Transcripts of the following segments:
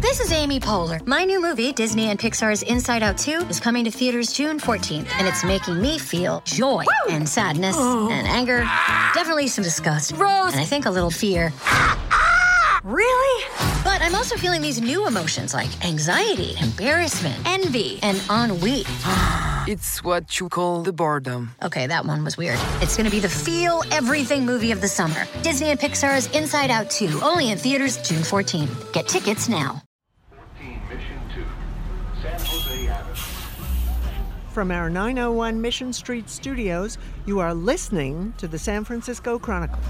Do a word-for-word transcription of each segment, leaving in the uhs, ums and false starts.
This is Amy Poehler. My new movie, Disney and Pixar's Inside Out two, is coming to theaters June fourteenth, and it's making me feel joy Woo! and sadness oh. and anger, definitely some disgust, Rose, and I think a little fear. Really? But I'm also feeling these new emotions like anxiety, embarrassment, envy, and ennui. It's what you call the boredom. Okay, that one was weird. It's going to be the feel everything movie of the summer. Disney and Pixar's Inside Out two, only in theaters June fourteenth. Get tickets now. fourteen Mission two, San Jose Avenue. From our nine oh one Mission Street studios, you are listening to the San Francisco Chronicle.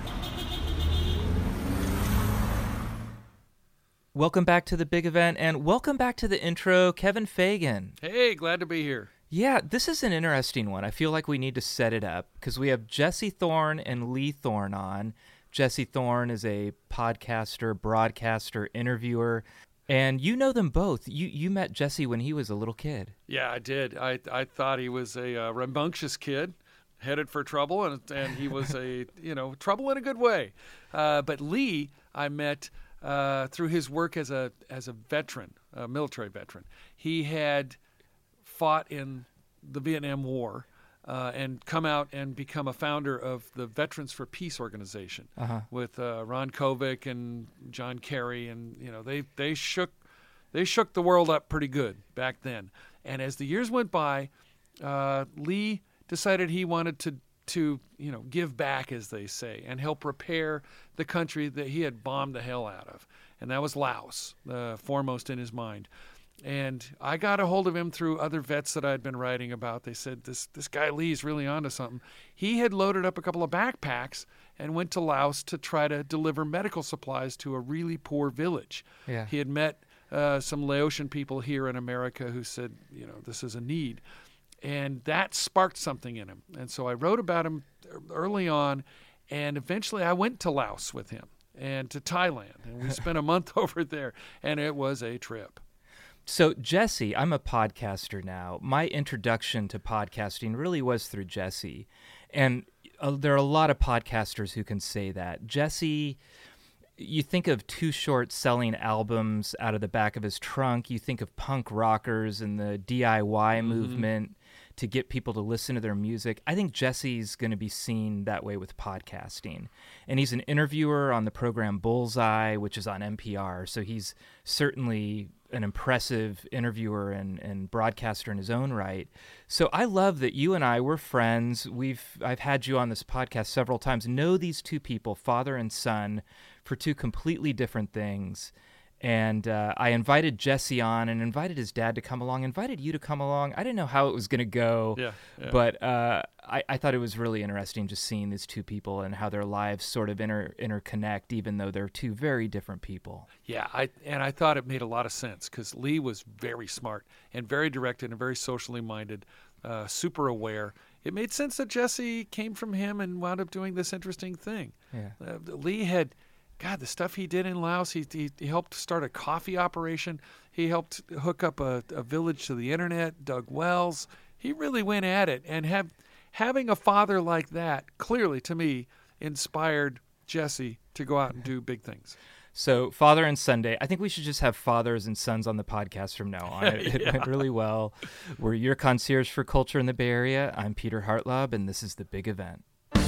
Welcome back to the big event, and welcome back to the intro, Kevin Fagan. Hey, glad to be here. Yeah, this is an interesting one. I feel like we need to set it up because we have Jesse Thorn and Lee Thorn on. Jesse Thorn is a podcaster, broadcaster, interviewer, and you know them both. You you met Jesse when he was a little kid. Yeah, I did. I I thought he was a uh, rambunctious kid, headed for trouble, and and he was a you know trouble in a good way. Uh, but Lee, I met. Uh, through his work as a as a veteran, a military veteran. He had fought in the Vietnam War uh, and come out and become a founder of the Veterans for Peace organization uh-huh. with uh, Ron Kovic and John Kerry, and you know they they shook they shook the world up pretty good back then. And as the years went by, uh, Lee decided he wanted to. to, you know, give back, as they say, and help repair the country that he had bombed the hell out of. And that was Laos, uh, foremost in his mind. And I got a hold of him through other vets that I'd been writing about. They said, this this guy Lee's really onto something. He had loaded up a couple of backpacks and went to Laos to try to deliver medical supplies to a really poor village. Yeah. He had met uh, some Laotian people here in America who said, you know, this is a need. And that sparked something in him. And so I wrote about him early on, and eventually I went to Laos with him and to Thailand. And we spent a month over there, and it was a trip. So, Jesse, I'm a podcaster now. My introduction to podcasting really was through Jesse. And uh, there are a lot of podcasters who can say that. Jesse, you think of Too Short selling albums out of the back of his trunk. You think of punk rockers and the D I Y mm-hmm. movement to get people to listen to their music. I think Jesse's going to be seen that way with podcasting. And he's an interviewer on the program Bullseye, which is on N P R. So he's certainly an impressive interviewer and, and broadcaster in his own right. So I love that you and I were friends. We've I've had you on this podcast several times. Know these two people, father and son, for two completely different things. And uh, I invited Jesse on and invited his dad to come along, invited you to come along. I didn't know how it was going to go, yeah, yeah. but uh, I, I thought it was really interesting just seeing these two people and how their lives sort of inter- interconnect, even though they're two very different people. Yeah, I and I thought it made a lot of sense because Lee was very smart and very directed and very socially minded, uh, super aware. It made sense that Jesse came from him and wound up doing this interesting thing. Yeah. Uh, Lee had... God, the stuff he did in Laos, he, he he helped start a coffee operation. He helped hook up a, a village to the internet, dug wells. He really went at it. And have, having a father like that, clearly, to me, inspired Jesse to go out and do big things. So Father and Sunday, I think we should just have fathers and sons on the podcast from now on. It, it yeah. went really well. We're your concierge for culture in the Bay Area. I'm Peter Hartlaub, and this is The Big Event.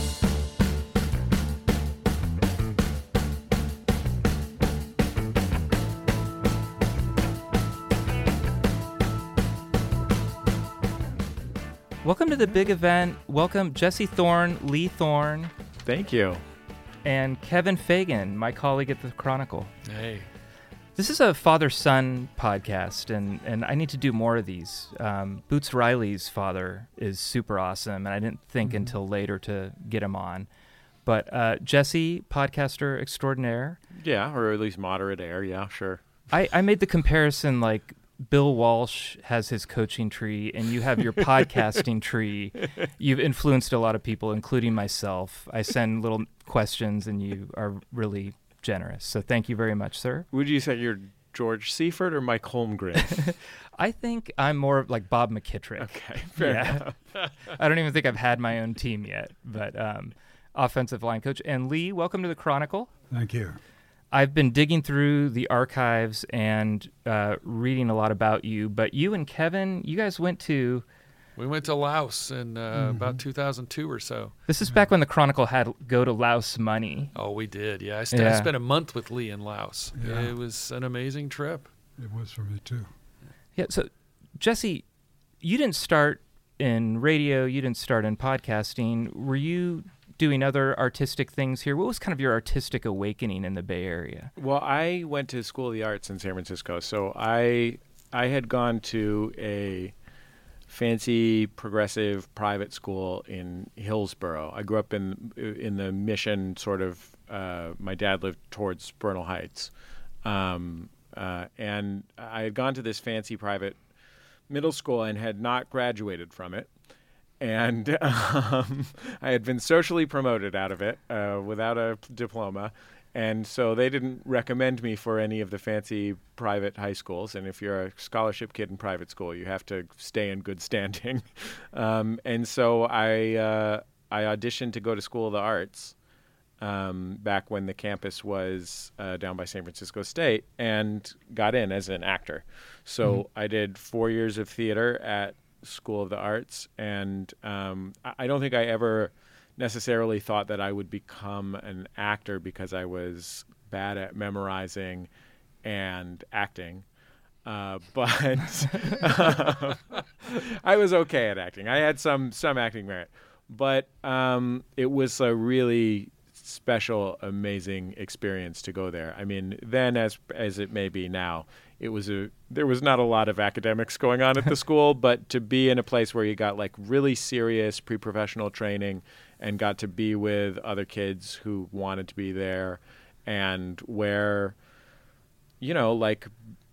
Welcome to the big event. Welcome Jesse Thorn, Lee Thorn. Thank you. And Kevin Fagan, my colleague at the Chronicle. Hey. This is a father-son podcast, and, and I need to do more of these. Um, Boots Riley's father is super awesome, and I didn't think mm-hmm. until later to get him on. But uh, Jesse, podcaster extraordinaire. Yeah, or at least moderate air. Yeah, sure. I, I made the comparison like Bill Walsh has his coaching tree and you have your podcasting tree. You've influenced a lot of people, including myself. I send little questions and you are really generous. So thank you very much, sir. Would you say you're George Seifert or Mike Holmgren? I think I'm more like Bob McKittrick. Okay, fair yeah. enough. I don't even think I've had my own team yet, but um, offensive line coach. And Lee, welcome to the Chronicle. Thank you. I've been digging through the archives and uh, reading a lot about you, but you and Kevin, you guys went to... We went to Laos in uh, mm-hmm. about two thousand two or so. This is back when the Chronicle had go to Laos money. Oh, we did. Yeah, I, st- yeah. I spent a month with Lee in Laos. Yeah. It was an amazing trip. It was for me, too. Yeah, so, Jesse, you didn't start in radio, you didn't start in podcasting. Were you doing other artistic things here? What was kind of your artistic awakening in the Bay Area? Well, I went to School of the Arts in San Francisco, so I I had gone to a fancy progressive private school in Hillsborough. I grew up in in the Mission sort of. Uh, my dad lived towards Bernal Heights, um, uh, and I had gone to this fancy private middle school and had not graduated from it. And um, I had been socially promoted out of it uh, without a diploma. And so they didn't recommend me for any of the fancy private high schools. And if you're a scholarship kid in private school, you have to stay in good standing. um, and so I uh, I auditioned to go to School of the Arts um, back when the campus was uh, down by San Francisco State, and got in as an actor. So mm-hmm. I did four years of theater at School of the Arts, and um, I don't think I ever necessarily thought that I would become an actor because I was bad at memorizing and acting. Uh, but uh, I was okay at acting. I had some some acting merit. But um, it was a really special, amazing experience to go there. I mean, then as as it may be now, it was a there was not a lot of academics going on at the school, but to be in a place where you got like really serious pre-professional training and got to be with other kids who wanted to be there, and where, you know, like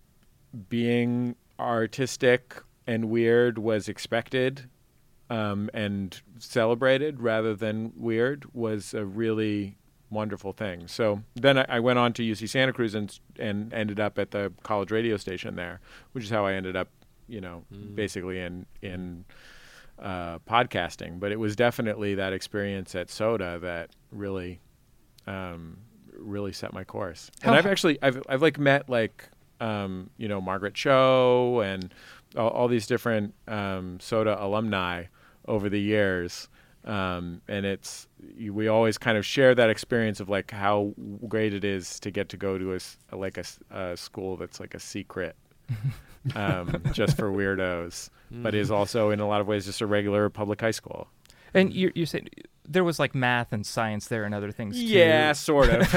being artistic and weird was expected um, and celebrated rather than weird was a really wonderful thing. So then I, I went on to U C Santa Cruz and and ended up at the college radio station there, which is how I ended up, you know, mm. basically in in uh, podcasting. But it was definitely that experience at SOTA that really, um, really set my course. And How I've actually I've I've like met like um, you know, Margaret Cho and all, all these different um, SOTA alumni over the years. Um, and it's, we always kind of share that experience of like how great it is to get to go to a, like a, a school that's like a secret, um, just for weirdos, mm. but is also in a lot of ways just a regular public high school. And you're, you're saying there was like math and science there and other things too. Yeah, sort of.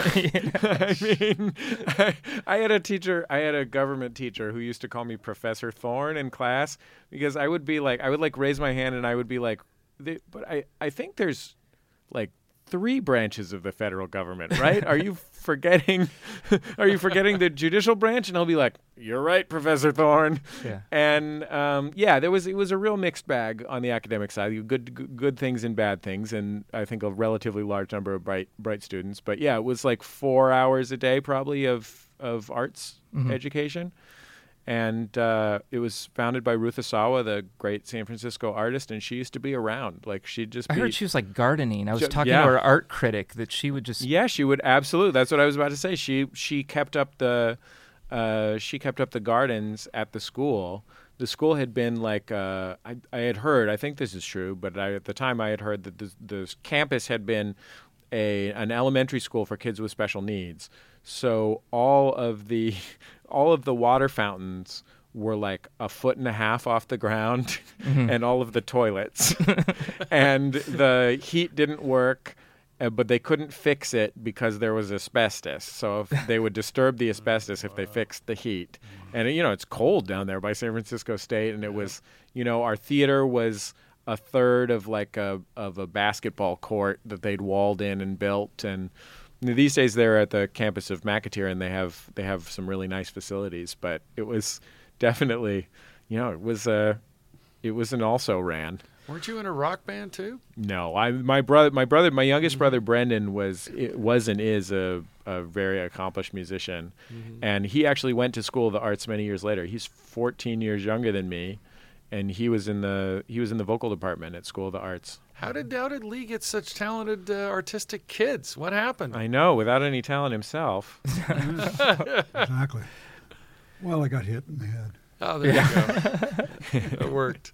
I mean, I, I had a teacher, I had a government teacher who used to call me Professor Thorne in class because I would be like, I would like raise my hand and I would be like, They, but I, I think there's like three branches of the federal government, right? Are you forgetting are you forgetting the judicial branch? And I'll be like, you're right, Professor Thorne. Yeah. And um, yeah, there was it was a real mixed bag on the academic side. Good, good good things and bad things, and I think a relatively large number of bright bright students. But yeah, it was like four hours a day probably of of arts mm-hmm. education. And uh, it was founded by Ruth Asawa, the great San Francisco artist, and she used to be around. Like she'd just. I be, heard she was like gardening. I was she, talking yeah. to her art critic that she would just. Yeah, she would absolutely. That's what I was about to say. She she kept up the, uh, she kept up the gardens at the school. The school had been like uh, I I had heard. I think this is true, but I, at the time I had heard that the the campus had been a an elementary school for kids with special needs. So all of the all of the water fountains were like a foot and a half off the ground, mm-hmm. and all of the toilets. And the heat didn't work, uh, but they couldn't fix it because there was asbestos. So if they would disturb the asbestos if they fixed the heat. And, you know, it's cold down there by San Francisco State, and it was, you know, our theater was a third of like a of a basketball court that they'd walled in and built. And these days they're at the campus of McAteer, and they have they have some really nice facilities. But it was definitely, you know, it was a it was an also ran. Weren't you in a rock band too? No, I my brother my brother my youngest mm-hmm. brother Brendan was it was and is a a very accomplished musician, mm-hmm. and he actually went to School of the Arts many years later. He's fourteen years younger than me, and he was in the he was in the vocal department at School of the Arts. How did how did Lee get such talented uh, artistic kids? What happened? I know, without any talent himself. Exactly. Well, I got hit in the head. Oh, there you go. It worked.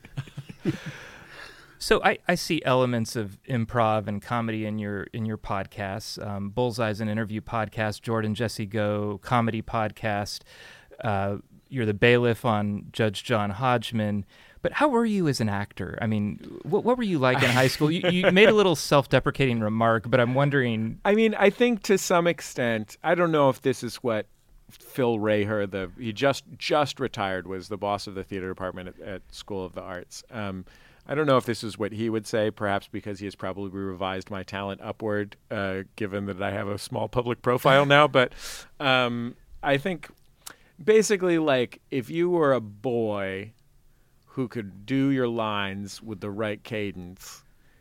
So I, I see elements of improv and comedy in your in your podcasts. Um, Bullseye's an interview podcast. Jordan Jesse Go comedy podcast. Uh, you're the bailiff on Judge John Hodgman. But how were you as an actor? I mean, what what were you like in high school? You, you made a little self-deprecating remark, but I'm wondering. I mean, I think to some extent, I don't know if this is what Phil Raher, the he just just retired, was the boss of the theater department at, at School of the Arts. Um, I don't know if this is what he would say, perhaps because he has probably revised my talent upward, uh, given that I have a small public profile now. But um, I think basically, like, if you were a boy who could do your lines with the right cadence,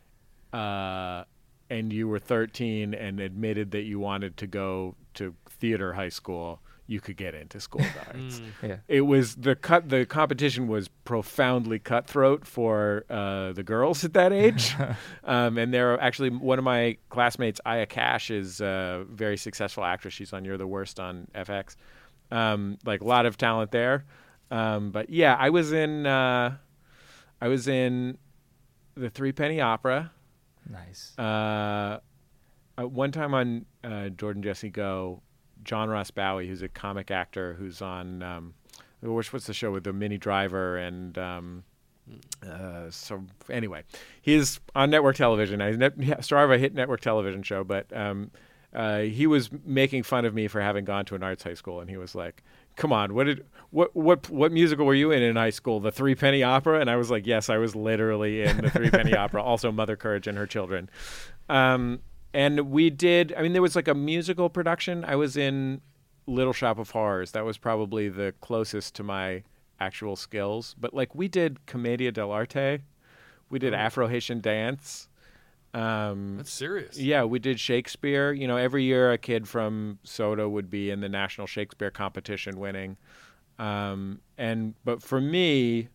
uh, and you were thirteen and admitted that you wanted to go to theater high school, you could get into School of the Arts. Mm, yeah. It was the cut. The competition was profoundly cutthroat for uh, the girls at that age, um, and there are actually one of my classmates, Aya Cash, is a very successful actress. She's on You're the Worst on F X. Um, like a lot of talent there, um, but yeah, I was in. Uh, I was in the Three Penny Opera. Nice. Uh, uh, one time on uh, Jordan Jesse Go, John Ross Bowie, who's a comic actor who's on, um, what's the show with the Minnie Driver and, um, uh, so anyway, he's on network television. I net, yeah, star of a hit network television show, but um, uh, he was making fun of me for having gone to an arts high school, and he was like, "Come on, what did what what what musical were you in in high school? The Three Penny Opera?" And I was like, "Yes, I was literally in the Three Penny Opera." Also, Mother Courage and Her Children. Um, And we did, I mean, there was like a musical production. I was in Little Shop of Horrors. That was probably the closest to my actual skills. But like we did Commedia dell'arte. We did Afro-Haitian dance. Um, That's serious. Yeah, we did Shakespeare. You know, every year a kid from Soda would be in the National Shakespeare competition winning. Um, and but for me,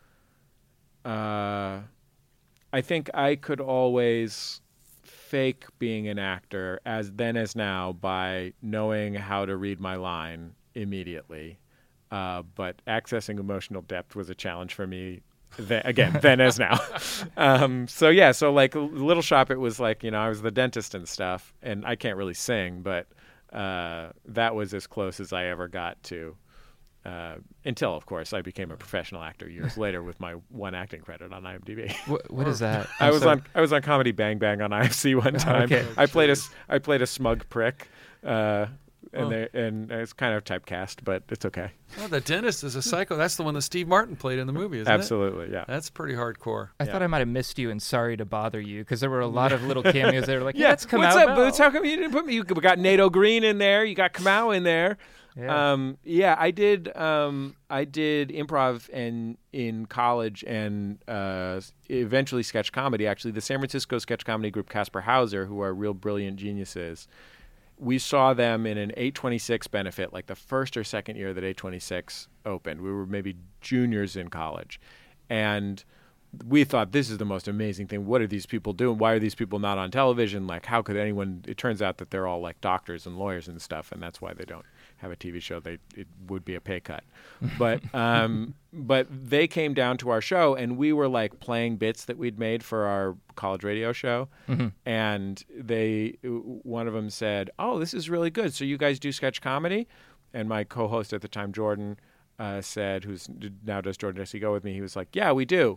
uh, I think I could always fake being an actor as then as now by knowing how to read my line immediately. Uh, but accessing emotional depth was a challenge for me. Th- again, then as now. Um, so yeah, so like Little Shop, it was like, you know, I was the dentist and stuff, and I can't really sing, but uh, that was as close as I ever got to. Uh, until, of course, I became a professional actor years later with my one acting credit on IMDb. What, what is that? I I'm was sorry. on I was on Comedy Bang Bang on I F C one time. Okay. I played a I played a smug prick, uh, and Oh. they, and it's kind of typecast, but it's okay. Oh, the dentist is a psycho. That's the one that Steve Martin played in the movie, isn't Absolutely, it? yeah. That's pretty hardcore. I Yeah. thought I might have missed you and sorry to bother you because there were a lot of little cameos that were like, yeah, Yeah, let's come what's out. up, Boots? How come you didn't put me? You got Nato Green in there. You got Kamau in there. Yeah. Um, yeah, I did. Um, I did improv and in college, and uh, eventually sketch comedy. Actually, the San Francisco sketch comedy group Casper Hauser, who are real brilliant geniuses, we saw them in an eight twenty-six benefit, like the first or second year that eight twenty-six opened. We were maybe juniors in college, and we thought, this is the most amazing thing. What are these people doing? Why are these people not on television? Like, how could anyone? It turns out that they're all like doctors and lawyers and stuff, and that's why they don't have a T V show. They it would be a pay cut, but um, but they came down to our show, and we were like playing bits that we'd made for our college radio show, Mm-hmm. and they one of them said, "Oh, this is really good. So you guys do sketch comedy?" And my co-host at the time, Jordan, uh, said, who's now does Jordan Jesse Go with me, he was like, "Yeah, we do."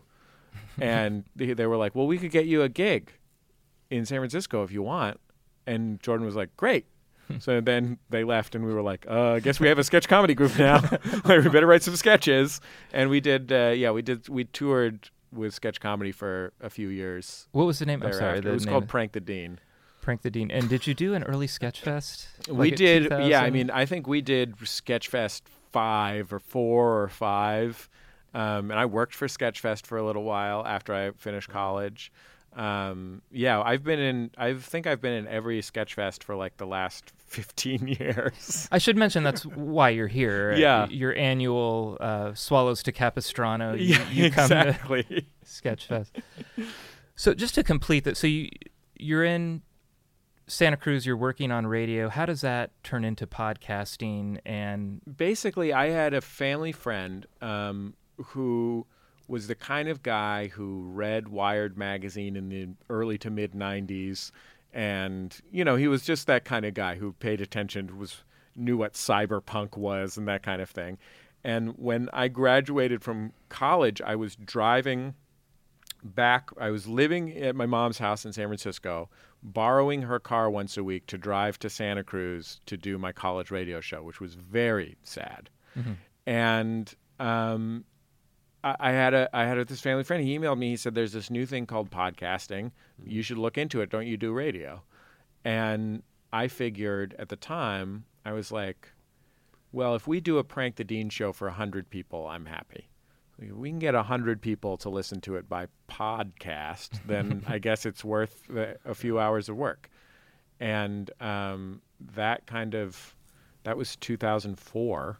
And they, they were like, "Well, we could get you a gig in San Francisco if you want." And Jordan was like, "Great." So then they left, and we were like, uh, I guess we have a sketch comedy group now. We better write some sketches. And we did, uh, yeah, we did. We toured with sketch comedy for a few years. What was the name? I'm sorry. thereafter. The It was name called of- Prank the Dean. Prank the Dean. And did you do an early sketch fest? We Like at did, yeah. I two thousand? mean, I think we did Sketchfest five or four or five, um, and I worked for Sketchfest for a little while after I finished college. Um, yeah, I've been in. I think I've been in every Sketchfest for like the last fifteen years. I should mention that's why you're here. Yeah. Your annual uh, Swallows to Capistrano. You, Yeah, you come exactly. to Sketch Fest. So just to complete that, so you, you're in Santa Cruz, you're working on radio. How does that turn into podcasting? And basically, I had a family friend um, who was the kind of guy who read Wired magazine in the early to mid nineties. And, you know, he was just that kind of guy who paid attention, was knew what cyberpunk was and that kind of thing. And when I graduated from college, I was driving back. I was living at my mom's house in San Francisco, borrowing her car once a week to drive to Santa Cruz to do my college radio show, which was very sad. Mm-hmm. And um, I, I had a I had a, this family friend. He emailed me. He said, "There's this new thing called podcasting. You should look into it. Don't you do radio?" And I figured at the time, I was like, well, if we do a Prank the Dean show for one hundred people, I'm happy. If we can get one hundred people to listen to it by podcast, then I guess it's worth a few hours of work. And um, that kind of, that was two thousand four.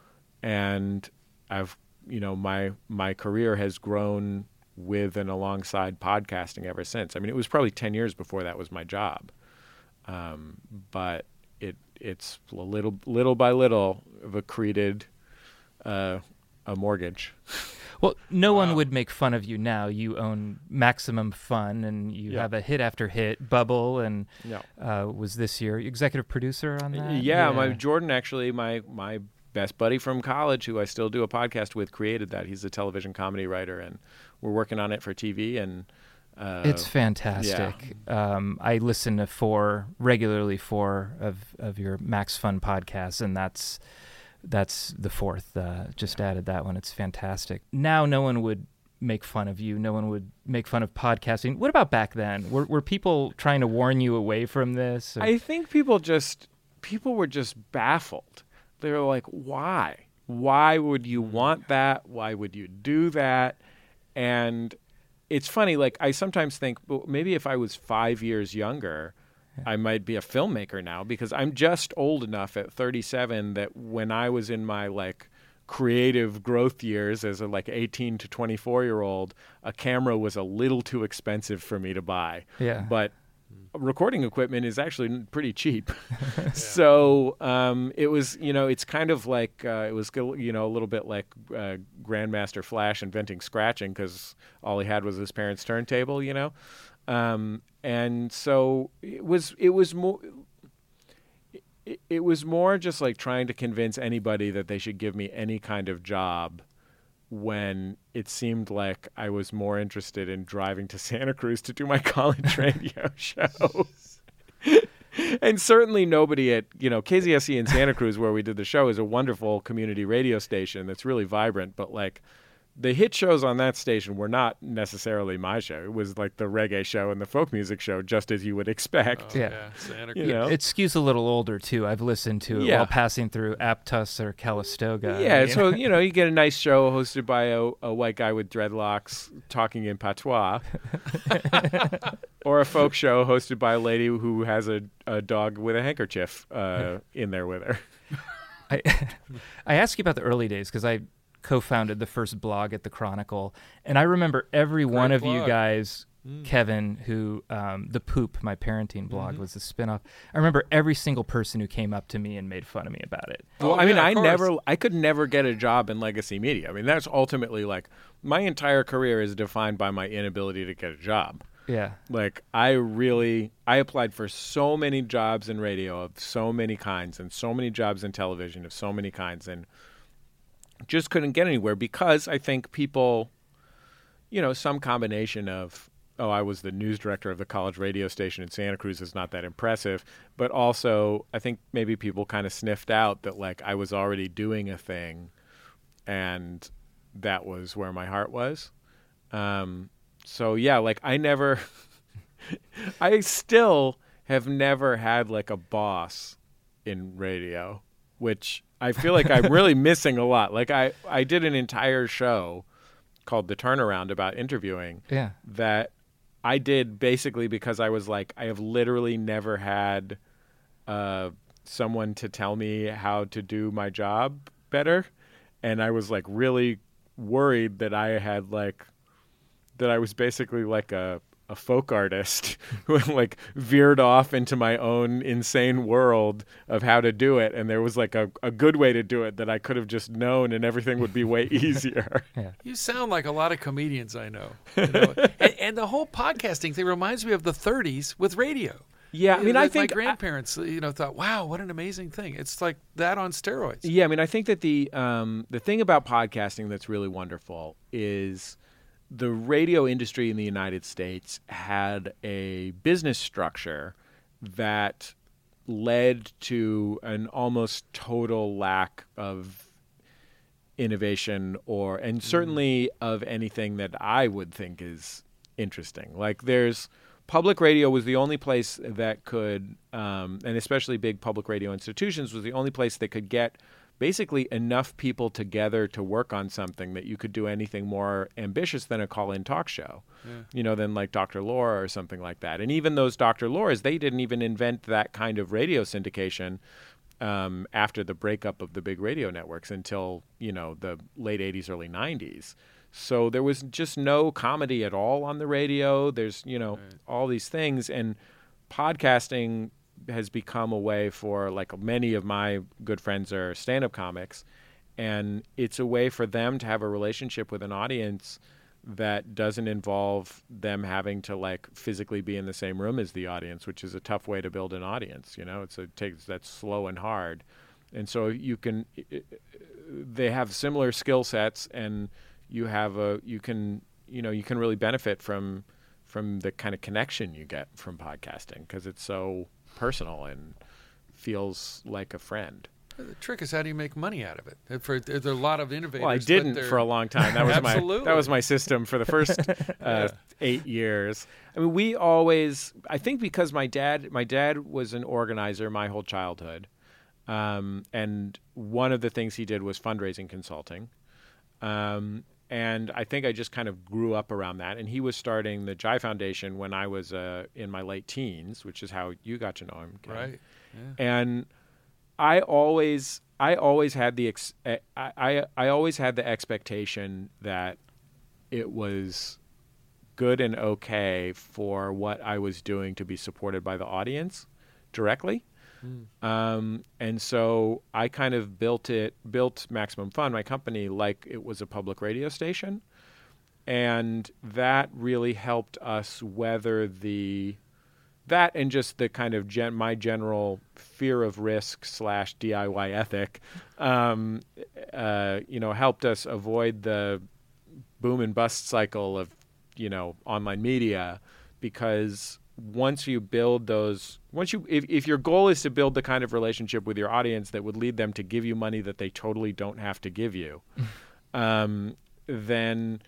And I've, you know, my my career has grown with and alongside podcasting ever since. I mean, it was probably ten years before that was my job. Um, but it it's a little little by little accreted uh, a mortgage. Well, no wow. one would make fun of you now. You own Maximum Fun, and you yeah. have a hit after hit, Bubble, and yeah. uh, was this year executive producer on that? Yeah, yeah, my Jordan actually, my my best buddy from college, who I still do a podcast with, created that. He's a television comedy writer, and we're working on it for T V. And uh, it's fantastic. Yeah. Um, I listen to four regularly, four of of your Max Fun podcasts, and that's. That's the fourth. Uh, just added that one. It's fantastic. Now no one would make fun of you. No one would make fun of podcasting. What about back then? Were were people trying to warn you away from this? Or? I think people just people were just baffled. They were like, why? Why would you want that? Why would you do that? And it's funny, like I sometimes think, well, maybe if I was five years younger, I might be a filmmaker now, because I'm just old enough at thirty-seven that when I was in my like creative growth years as a like eighteen to twenty-four year old, a camera was a little too expensive for me to buy. Yeah. But recording equipment is actually pretty cheap. yeah. So um, it was, you know, it's kind of like, uh, it was, you know, a little bit like uh, Grandmaster Flash inventing scratching, because all he had was his parents' turntable, you know. Um, and so it was, it was more, it, it was more just like trying to convince anybody that they should give me any kind of job, when it seemed like I was more interested in driving to Santa Cruz to do my college radio show. And certainly nobody at, you know, K Z S E in Santa Cruz, where we did the show, is a wonderful community radio station that's really vibrant, but like, the hit shows on that station were not necessarily my show. It was like the reggae show and the folk music show, just as you would expect. Oh, yeah. yeah. Santa you know? It skews a little older, too. I've listened to it yeah. while passing through Aptos or Calistoga. Yeah, you so, know? you know, you get a nice show hosted by a, a white guy with dreadlocks talking in patois. Or a folk show hosted by a lady who has a, a dog with a handkerchief uh, in there with her. I, I asked you about the early days, because I co-founded the first blog at the Chronicle, and I remember every Great one of blog. you guys, mm. Kevin, who um, the Poop, my parenting blog, mm-hmm. was a spinoff. I remember every single person who came up to me and made fun of me about it. Well, oh, I mean, yeah, I course. never, I could never get a job in legacy media. I mean, that's ultimately like my entire career is defined by my inability to get a job. Yeah. Like I really, I applied for so many jobs in radio of so many kinds, and so many jobs in television of so many kinds, and just couldn't get anywhere, because I think people, you know, some combination of, oh, I was the news director of the college radio station in Santa Cruz is not that impressive. But also, I think maybe people kind of sniffed out that, like, I was already doing a thing, and that was where my heart was. Um, so, yeah, like, I never, I still have never had, like, a boss in radio, which I feel like I'm really missing a lot. Like I, I did an entire show called The Turnaround about interviewing yeah. that I did basically because I was like, I have literally never had uh, someone to tell me how to do my job better. And I was like really worried that I had like, that I was basically like a, a folk artist who like veered off into my own insane world of how to do it. And there was like a, a good way to do it that I could have just known and everything would be way easier. Yeah. You sound like a lot of comedians I know. You know? and, and the whole podcasting thing reminds me of the thirties with radio. Yeah, I mean, like I think my grandparents, you know, thought, "Wow, what an amazing thing!" It's like that on steroids. Yeah, I mean, I think that the um, the thing about podcasting that's really wonderful is the radio industry in the United States had a business structure that led to an almost total lack of innovation, or and certainly mm. of anything that I would think is interesting. Like, there's public radio was the only place that could, um, and especially big public radio institutions, was the only place that could get basically enough people together to work on something that you could do anything more ambitious than a call-in talk show, yeah. you know, than like Doctor Laura or something like that. And even those Doctor Lauras, they didn't even invent that kind of radio syndication um, after the breakup of the big radio networks until, you know, the late eighties, early nineties. So there was just no comedy at all on the radio. There's, you know, right. all these things. And podcasting has become a way for, like, many of my good friends are stand-up comics. And it's a way for them to have a relationship with an audience that doesn't involve them having to, like, physically be in the same room as the audience, which is a tough way to build an audience. You know, it's a, it takes that's slow and hard. And so you can, they have similar skill sets, and you have a you can you know you can really benefit from from the kind of connection you get from podcasting because it's so personal and feels like a friend. The trick is, how do you make money out of it? For, there are a lot of innovators. Well, I didn't for a long time. That was my that was my system for the first uh, yeah. eight years. I mean, we always. I think because my dad my dad was an organizer my whole childhood, um, and one of the things he did was fundraising consulting. Um, And I think I just kind of grew up around that. And he was starting the Jai Foundation when I was uh, in my late teens, which is how you got to know him, Ken. Right. Yeah. And I always, I always had the, ex- I, I, I always had the expectation that it was good and okay for what I was doing to be supported by the audience directly. Mm. Um, and so I kind of built it, built Maximum Fun, my company, like it was a public radio station. And that really helped us weather the, that and just the kind of gen, my general fear of risk slash D I Y ethic, um, uh, you know, helped us avoid the boom and bust cycle of, you know, online media, because once you build those, once you, if, if your goal is to build the kind of relationship with your audience that would lead them to give you money that they totally don't have to give you, um, then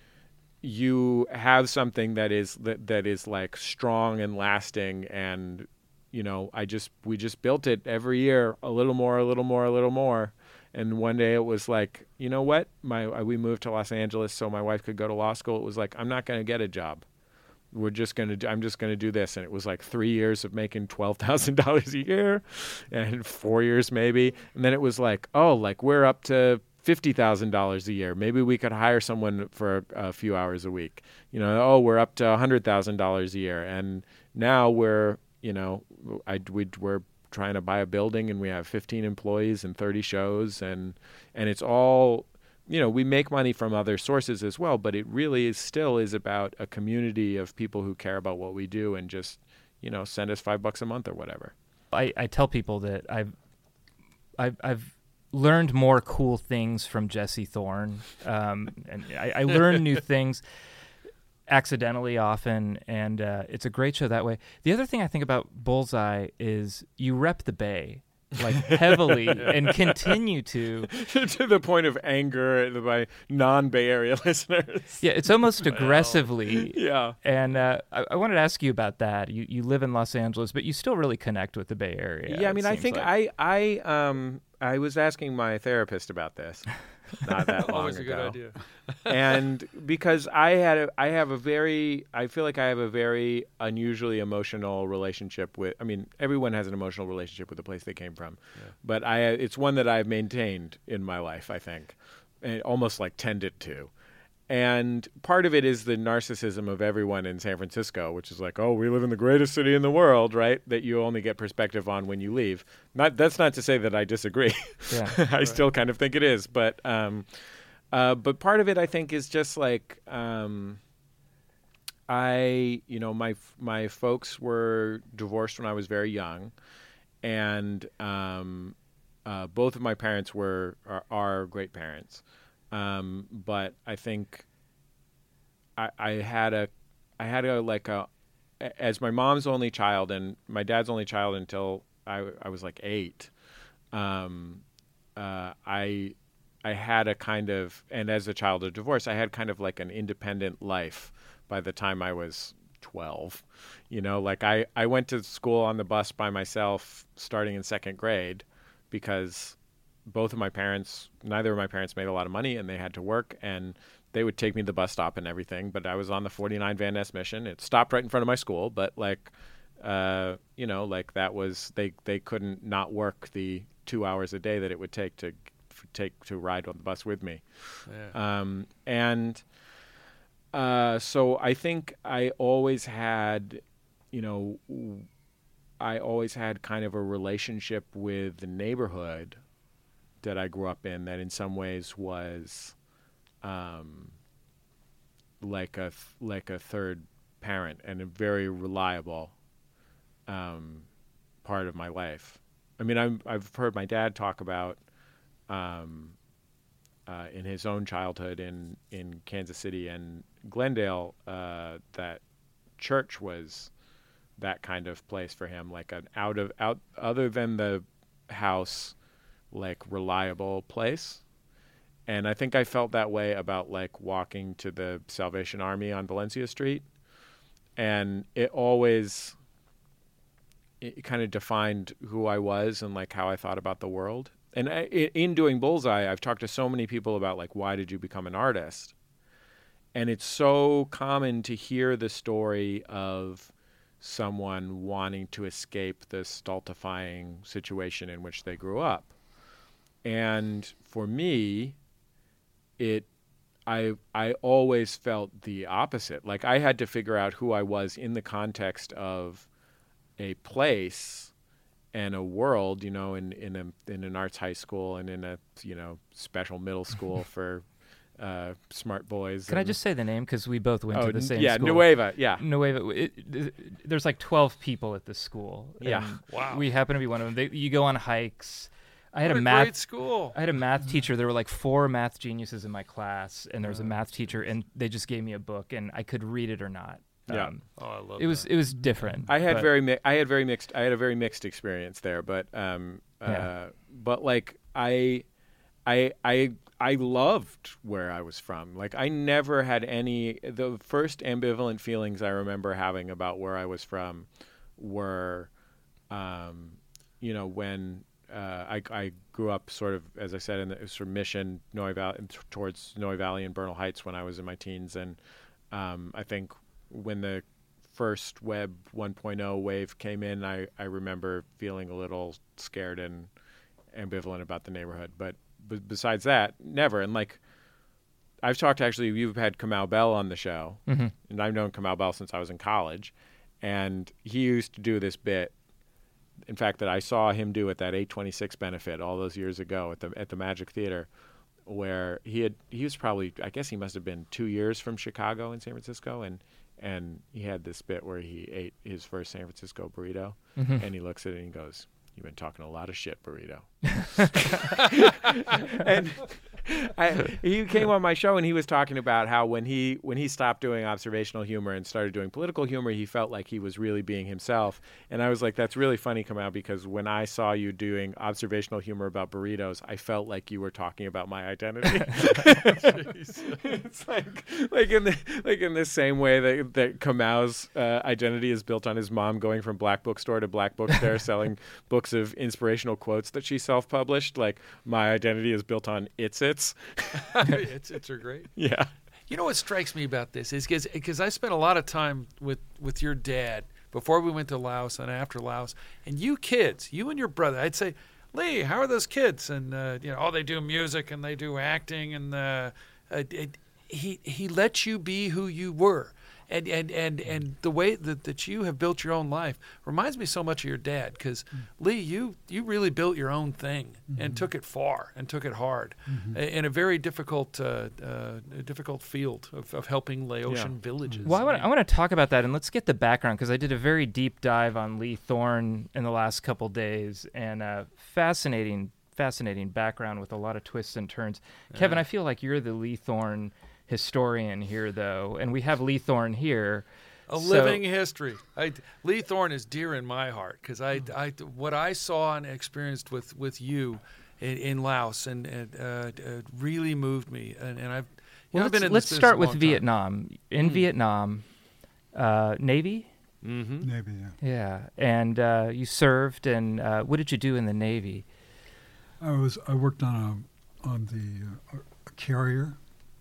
you have something that is that, that is like strong and lasting. And, you know, I just, we just built it every year, a little more, a little more, a little more. And one day it was like, you know what, my, we moved to Los Angeles so my wife could go to law school. It was like, I'm not going to get a job. We're just going to, I'm just going to do this. And it was like three years of making twelve thousand dollars a year and four years maybe. And then it was like, oh, like we're up to fifty thousand dollars a year. Maybe we could hire someone for a, a few hours a week. You know, oh, we're up to one hundred thousand dollars a year. And now we're, you know, I, we, we're trying to buy a building and we have fifteen employees and thirty shows. And, and it's all, you know, we make money from other sources as well, but it really is still is about a community of people who care about what we do and just, you know, send us five bucks a month or whatever. I, I tell people that I've, I've, I've learned more cool things from Jesse Thorne. Um, and I, I learn new things accidentally often, and uh, it's a great show that way. The other thing I think about Bullseye is you rep the Bay. Like heavily and continue to to the point of anger by non-Bay Area listeners. Yeah, it's almost aggressively. Yeah. And uh, I, I wanted to ask you about that. You you live in Los Angeles, but you still really connect with the Bay Area. Yeah, I mean, I think like. I I um I was asking my therapist about this not that long Always ago. a good idea. And because I had a, I have a very I feel like I have a very unusually emotional relationship with. I mean, everyone has an emotional relationship with the place they came from, yeah. but I it's one that I've maintained in my life. I think, and almost like tended to, and part of it is the narcissism of everyone in San Francisco, which is like, oh, we live in the greatest city in the world, right? That you only get perspective on when you leave. Not that's not to say that I disagree. Yeah, I right. still kind of think it is, but um, uh, but part of it I think is just like um, I, you know, my my folks were divorced when I was very young, and um, uh, both of my parents were are, are great parents. Um, but I think I, I had a, I had a like a, as my mom's only child and my dad's only child until I, I was like eight. Um, uh, I, I had a kind of, and as a child of divorce, I had kind of like an independent life by the time I was twelve. You know, like I, I went to school on the bus by myself starting in second grade because both of my parents, neither of my parents made a lot of money and they had to work, and they would take me to the bus stop and everything. But I was on the forty-nine Van Ness mission. It stopped right in front of my school, but like, uh, you know, like that was, they, they couldn't not work the two hours a day that it would take to take to ride on the bus with me. Yeah. Um, and uh, so I think I always had, you know, I always had kind of a relationship with the neighborhood that I grew up in that in some ways was um, like a like a third parent and a very reliable um, part of my life. I mean, I'm, I've heard my dad talk about um, uh, in his own childhood in, in Kansas City and Glendale uh, that church was that kind of place for him, like an out of out other than the house, like reliable place. And I think I felt that way about like walking to the Salvation Army on Valencia Street. And it always, it kind of defined who I was and like how I thought about the world. And I, in doing Bullseye, I've talked to so many people about like, why did you become an artist? And it's so common to hear the story of someone wanting to escape the stultifying situation in which they grew up. And for me, it, I, I always felt the opposite. Like I had to figure out who I was in the context of a place and a world, you know, in, in a, in an arts high school and in a, you know, special middle school for uh, smart boys. Can and, I just say the name? Because we both went oh, to the same yeah, school. Nueva, yeah. Nueva. It, it, there's like twelve people at the school. Yeah. Wow. We happen to be one of them. They, you go on hikes. I had what a, a math great school. I had a math teacher. There were like four math geniuses in my class, and there was a math teacher, and they just gave me a book, and I could read it or not. Yeah. Um, Oh, I love it was that. it was different. I had but- very mi- I had very mixed I had a very mixed experience there, but um uh Yeah. but like I I I I loved where I was from. Like I never had any the first ambivalent feelings I remember having about where I was from were um you know when uh, I, I grew up sort of, as I said, in the sort of Mission, Noe Valley, towards Noe Valley and Bernal Heights when I was in my teens. And um, I think when the first Web one point oh wave came in, I, I remember feeling a little scared and ambivalent about the neighborhood. But b- besides that, never. And like, I've talked actually, you've had Kamau Bell on the show, mm-hmm. and I've known Kamau Bell since I was in college. And he used to do this bit, in fact, that I saw him do at that eight twenty-six benefit all those years ago at the at the Magic Theater, where he had he was probably, I guess he must have been two years from Chicago in San Francisco, and and he had this bit where he ate his first San Francisco burrito, mm-hmm. and he looks at it and he goes, "You've been talking a lot of shit, burrito." And I, he came on my show and he was talking about how when he when he stopped doing observational humor and started doing political humor, he felt like he was really being himself. And I was like, that's really funny, Kamau, because when I saw you doing observational humor about burritos, I felt like you were talking about my identity. It's like like in the like in the same way that that Kamau's uh, identity is built on his mom going from black bookstore to black bookstore selling books of inspirational quotes that she self-published. Like my identity is built on It's It. it's it's are great. Yeah. You know what strikes me about this is because I spent a lot of time with, with your dad before we went to Laos and after Laos, and you kids, you and your brother, I'd say, Lee, how are those kids? And uh, you know, oh, they do music and they do acting, and uh, it, it, he he let you be who you were. And, and, and, and the way that, that you have built your own life reminds me so much of your dad, because mm-hmm. Lee, you, you really built your own thing mm-hmm. and took it far and took it hard mm-hmm. in a very difficult uh, uh, difficult field of, of helping Laotian yeah. villages. Well, I want, I want to talk about that, and let's get the background, because I did a very deep dive on Lee Thorne in the last couple days, and uh, fascinating, fascinating background with a lot of twists and turns. Yeah. Kevin, I feel like you're the Lee Thorne historian here, though, and we have Lee Thorne here. A so. living history. I, Lee Thorne is dear in my heart, because I, I, what I saw and experienced with, with you in, in Laos and, and uh, uh, really moved me. And, and I've, well, know, I've been in let's this start a with long Vietnam. time. In mm. Vietnam, uh, Navy. Mm-hmm. Navy, yeah. Yeah, and uh, you served, and uh, what did you do in the Navy? I was I worked on a on the uh, a carrier.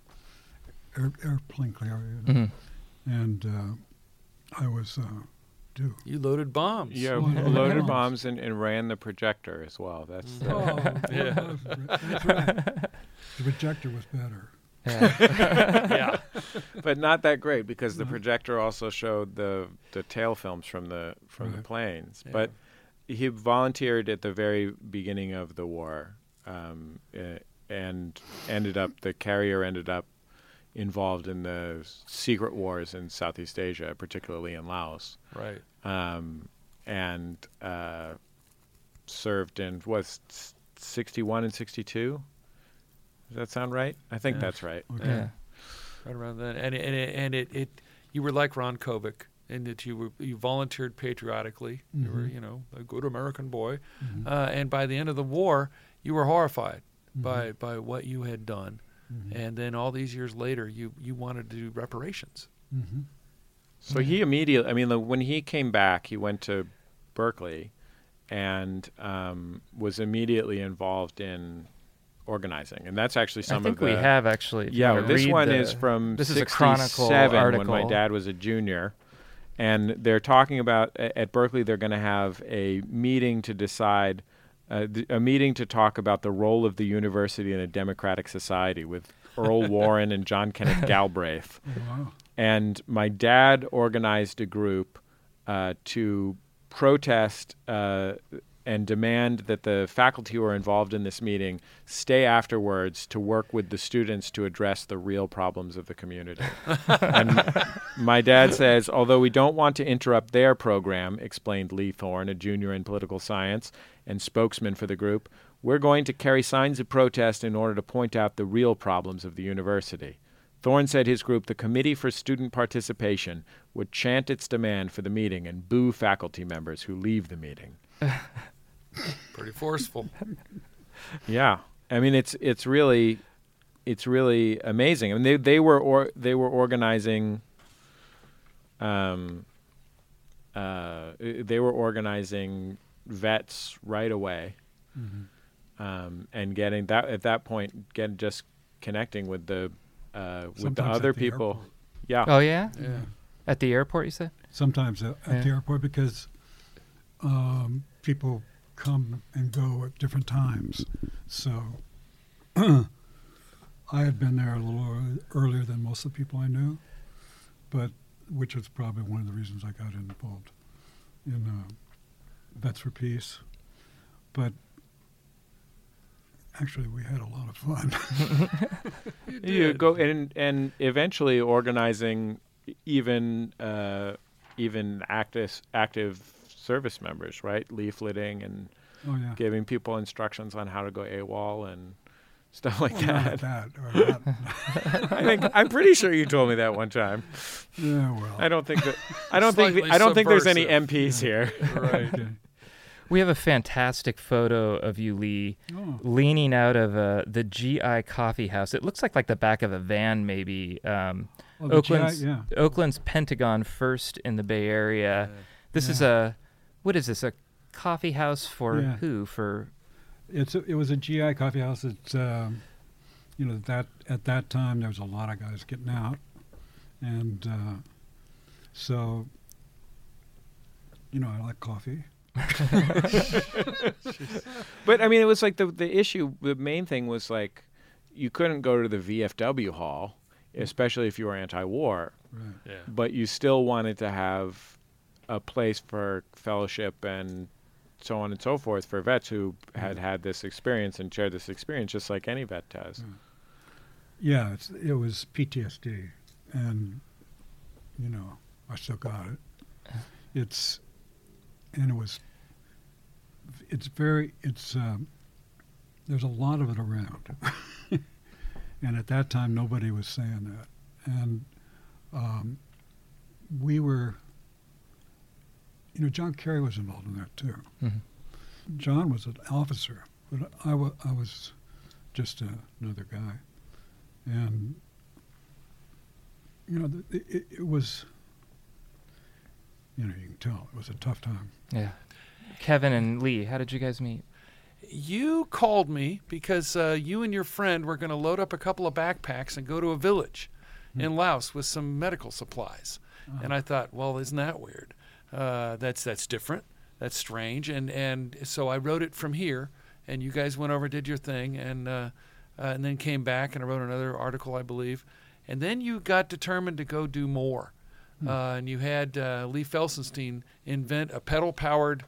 Air, airplane carrier, mm-hmm. and uh, I was uh, due. You loaded bombs. Yeah, Loaded loaded bombs. bombs and, and ran the projector as well. That's Mm. the, Oh, Yeah. that's right. The projector was better. Yeah. Yeah. but not that great, because the projector also showed the the tail films from the from the Right. planes. Yeah. But he volunteered at the very beginning of the war, um, uh, and ended up the carrier ended up involved in the secret wars in Southeast Asia, particularly in Laos. Right. Um, and uh, served in was sixty-one and sixty-two. Does that sound right? I think Yeah. that's right. Okay. Yeah. Right around then, and and it, and it, it you were like Ron Kovic in that you were you volunteered patriotically. Mm-hmm. You were you know a good American boy, Mm-hmm. uh, and by the end of the war, you were horrified Mm-hmm. by by what you had done, Mm-hmm. and then all these years later, you you wanted to do reparations. Mm-hmm. So he immediately, I mean, the, when he came back, he went to Berkeley and um, was immediately involved in organizing. And that's actually some I think of the... we have, actually. if you Yeah, wanna this read one the- is from this is a Chronicle sixty-seven article. when my dad was a junior. And they're talking about, a- at Berkeley, they're going to have a meeting to decide, uh, th- a meeting to talk about the role of the university in a democratic society with Earl Warren and John Kenneth Galbraith. Oh, wow. And my dad organized a group uh, to protest uh, and demand that the faculty who are involved in this meeting stay afterwards to work with the students to address the real problems of the community. And my dad says, although we don't want to interrupt their program, explained Lee Thorne, a junior in political science and spokesman for the group, we're going to carry signs of protest in order to point out the real problems of the university. Thorne said his group, the Committee for Student Participation, would chant its demand for the meeting and boo faculty members who leave the meeting. Pretty forceful. Yeah, I mean it's it's really it's really amazing. I mean they they were or they were organizing. Um. Uh, they were organizing vets right away, Mm-hmm. um, and getting that at that point, get just connecting with the uh, with the Sometimes other at the people. airport. Yeah. Oh, yeah? Yeah. At the airport, you said? Sometimes at, at Yeah. the airport, because um, people come and go at different times. So I had been there a little ear- earlier than most of the people I knew, but which was probably one of the reasons I got involved in uh, Vets for Peace. But actually, we had a lot of fun. You You did. go and and eventually organizing even uh, even active active service members, right? Leafleting and Oh yeah. giving people instructions on how to go AWOL and stuff like Well, not that. that. Or not. I think I'm pretty sure you told me that one time. Yeah, well. I don't think that I don't think Slightly I don't think there's any subversive. M Ps here. Right. Okay. We have a fantastic photo of you, Lee, Oh. leaning out of uh, the G I Coffee House. It looks like like the back of a van, maybe. Um, Oh, the G I Oakland's yeah. Oakland's Pentagon First in the Bay Area. This is a what is this? A coffee house for Yeah. who? For It's a, it was a G I coffee house. It's um, you know that at that time there was a lot of guys getting out, and uh, so you know I like coffee. But I mean, it was like the the issue. The main thing was like you couldn't go to the V F W hall. especially if you were anti-war. Right. Yeah. But you still wanted to have a place for fellowship and so on and so forth for vets who had had this experience and shared this experience just like any vet does. Yeah, it's, it was P T S D, and you know, I still got it. It's and it was. It's very. It's. Um, there's a lot of it around, and at that time nobody was saying that, and um, we were. You know, John Kerry was involved in that too. Mm-hmm. John was an officer, but I, wa- I was just a, another guy. And, you know, the, it, it was, you know, you can tell it was a tough time. Yeah. Kevin and Lee, how did you guys meet? You called me because uh, you and your friend were going to load up a couple of backpacks and go to a village Hmm. in Laos with some medical supplies. Uh-huh. And I thought, well, isn't that weird? Uh, that's that's different. That's strange. And and so I wrote it from here, and you guys went over, did your thing, and uh, uh, and then came back, and I wrote another article, I believe. And then you got determined to go do more. Hmm. Uh, and you had uh, Lee Felsenstein invent a pedal-powered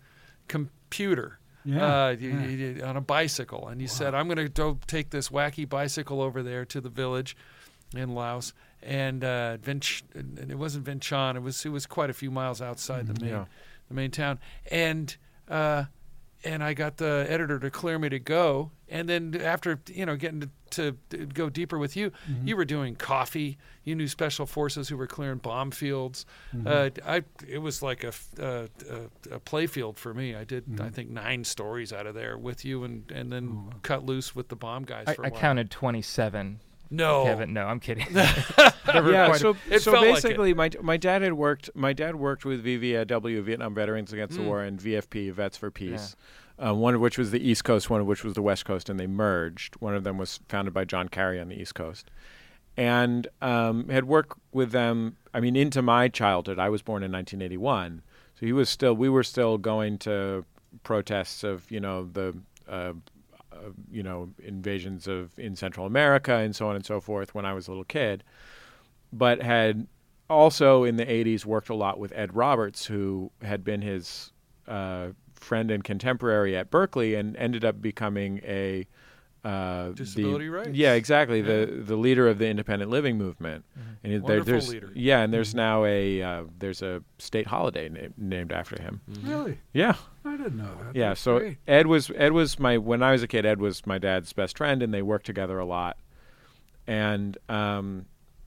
computer Yeah, uh, you- yeah. you- on a bicycle. And you said, I'm going to go take this wacky bicycle over there to the village in Laos. And uh, Vinch, and it wasn't Vientiane. It was it was quite a few miles outside the main Yeah. the main town. And uh, and I got the editor to clear me to go. And then after you know getting to, to, to go deeper with you, Mm-hmm. you were doing coffee. You knew special forces who were clearing bomb fields. Mm-hmm. Uh, I it was like a, f- uh, a, a play field for me. I did Mm-hmm. I think nine stories out of there with you, and and then Oh, wow. cut loose with the bomb guys. I, for a I while. counted twenty-seven. No, Kevin, no, I'm kidding. Yeah, so, It so felt like basically, my my dad had worked. My dad worked with V V W, Vietnam Veterans Against the Mm. War, and V F P, Vets for Peace. Um, one of which was the East Coast, one of which was the West Coast, and they merged. One of them was founded by John Kerry on the East Coast, and um, had worked with them. I mean, into my childhood. I was born in nineteen eighty-one, so he was still. We were still going to protests of you know the. Uh, Uh, you know, invasions of in Central America and so on and so forth when I was a little kid, but had also in the eighties worked a lot with Ed Roberts, who had been his uh, friend and contemporary at Berkeley and ended up becoming a uh, Disability the, rights. Yeah, exactly. Yeah. The the leader of the independent living movement. And it- there- Wonderful there's leader. yeah, and there's now a uh, there's a state holiday na- named after him. Really? Yeah. I didn't know that. Yeah, That's so great. Ed was Ed was my when I was a kid. Ed was my dad's best friend, and they worked together a lot. And um,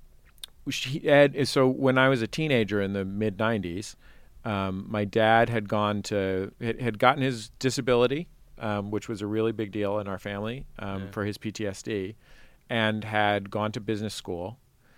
she, Ed, so when I was a teenager in the mid nineties, um, my dad had gone to had, had gotten his disability, um, which was a really big deal in our family um, Yeah. for his P T S D, and had gone to business school,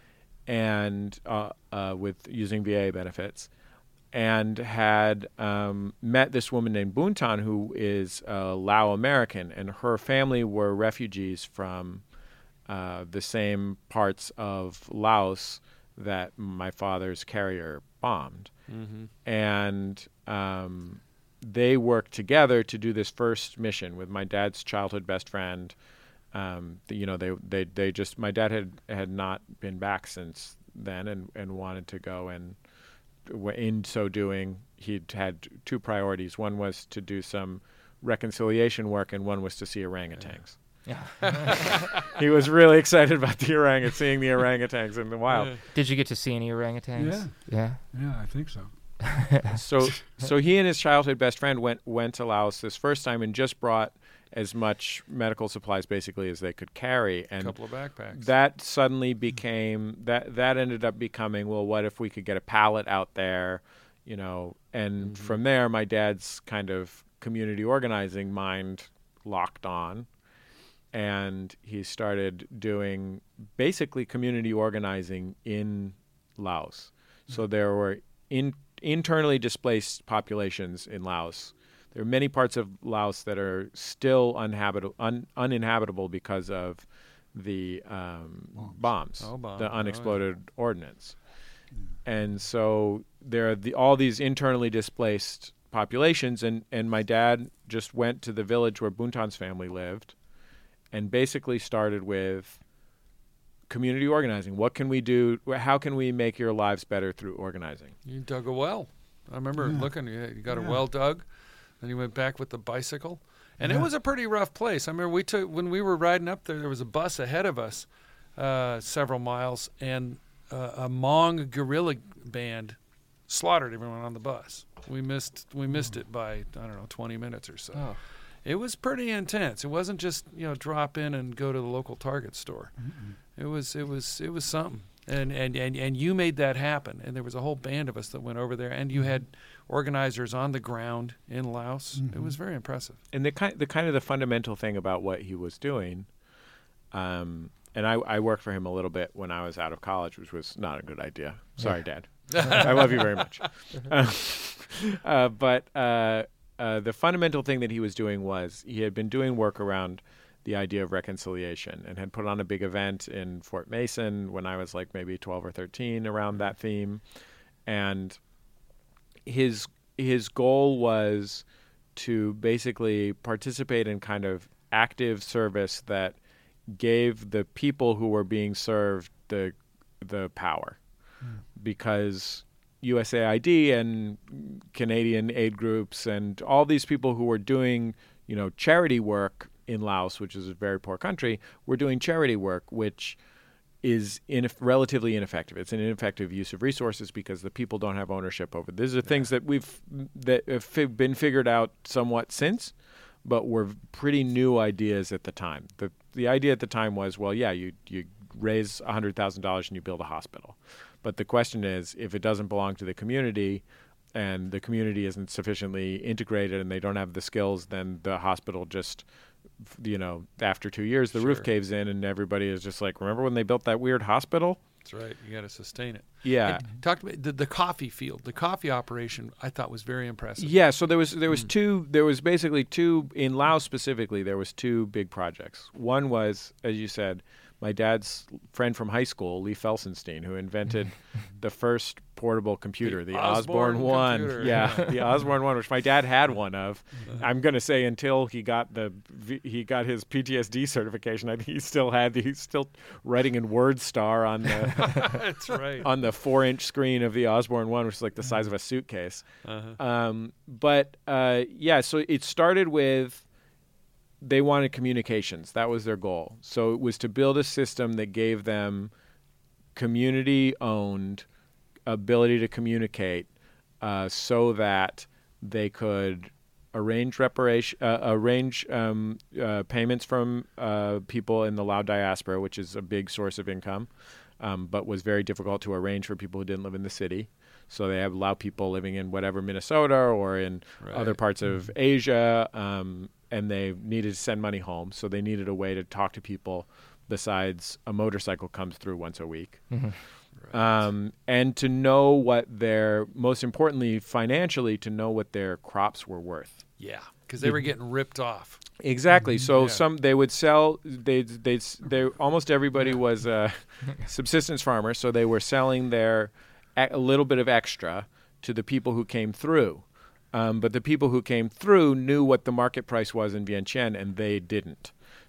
and uh, uh, with using V A benefits. And had um, met this woman named Buntan, who is a Lao American, and her family were refugees from uh, the same parts of Laos that my father's carrier bombed. Mm-hmm. And um, they worked together to do this first mission with my dad's childhood best friend. Um, the- you know, they, they they just my dad had had not been back since then, and, and wanted to go and. In so doing, he'd had two priorities. One was to do some reconciliation work, and one was to see orangutans. Yeah. He was really excited about the orang seeing the orangutans in the wild. Yeah. Did you get to see any orangutans? Yeah. Yeah. Yeah, I think so. So, so he and his childhood best friend went went to Laos this first time and just brought as much medical supplies basically as they could carry. A And couple of backpacks. that suddenly became that that ended up becoming, well, what if we could get a pallet out there, you know? And from there, my dad's kind of community organizing mind locked on, and he started doing basically community organizing in Laos. So there were in, internally displaced populations in Laos. There are many parts of Laos that are still uninhabitable, un, uninhabitable because of the um, bombs, Oh, bomb. the Oh, yeah. unexploded ordnance. And so there are the, all these internally displaced populations, and, and my dad just went to the village where Buntan's family lived and basically started with community organizing. What can we do? How can we make your lives better through organizing? You dug a well. I remember Yeah. looking. You you got Yeah. a well dug, and you went back with the bicycle. And Yeah. it was a pretty rough place. I remember we took when we were riding up there. There was a bus ahead of us, uh, several miles, and uh, a Hmong guerrilla band slaughtered everyone on the bus. We missed we missed it by I don't know twenty minutes or so. Oh. It was pretty intense. It wasn't just you know drop in and go to the local Target store. It was it was it was something. And, and and and you made that happen. And there was a whole band of us that went over there. And you had organizers on the ground in Laos. It was very impressive. And the kind, the kind of the fundamental thing about what he was doing, um, and I, I worked for him a little bit when I was out of college, which was not a good idea. Sorry, Dad. I love you very much. Uh, uh, but uh, uh, the fundamental thing that he was doing was he had been doing work around the idea of reconciliation and had put on a big event in Fort Mason when I was like maybe twelve or thirteen around that theme. And his his goal was to basically participate in kind of active service that gave the people who were being served the the power. Because U S A I D and Canadian aid groups and all these people who were doing, you know, charity work in Laos, which is a very poor country, were doing charity work, which is in, relatively ineffective. It's an ineffective use of resources because the people don't have ownership over. These are things that we've that have fi- been figured out somewhat since, but were pretty new ideas at the time. The the idea at the time was, well, yeah, you you raise one hundred thousand dollars and you build a hospital. But the question is, if it doesn't belong to the community and the community isn't sufficiently integrated and they don't have the skills, then the hospital just, you know, after two years, the Sure. roof caves in and everybody is just like, remember when they built that weird hospital? That's right. You got to sustain it. Yeah. And talk about the, the coffee field. The coffee operation I thought was very impressive. Yeah, so there was there was two there was basically two in Laos specifically there was two big projects. One was, as you said, my dad's friend from high school, Lee Felsenstein, who invented the first portable computer, the, The Osborne, Osborne One. computer, Yeah, yeah. the Osborne One, which my dad had one of. I'm going to say until he got the V- he got his P T S D certification, I think he still had the, he's still writing in WordStar on the That's right. on the four-inch screen of the Osborne One, which is like the size of a suitcase. Uh-huh. Um, but uh, yeah, so it started with they wanted communications. That was their goal. So it was to build a system that gave them community-owned ability to communicate, uh, so that they could arrange reparation, uh, arrange um, uh, payments from uh, people in the Lao diaspora, which is a big source of income, um, but was very difficult to arrange for people who didn't live in the city. So they have Lao people living in whatever Minnesota or in Right. other parts of Asia, um, and they needed to send money home. So they needed a way to talk to people besides a motorcycle comes through once a week. Um, and to know what their, most importantly, financially, to know what their crops were worth. Yeah, because they were getting ripped off. Exactly. So Yeah. some they would sell. They they they almost everybody was a subsistence farmer, so they were selling their a little bit of extra to the people who came through. Um, but the people who came through knew what the market price was in Vientiane, and they didn't.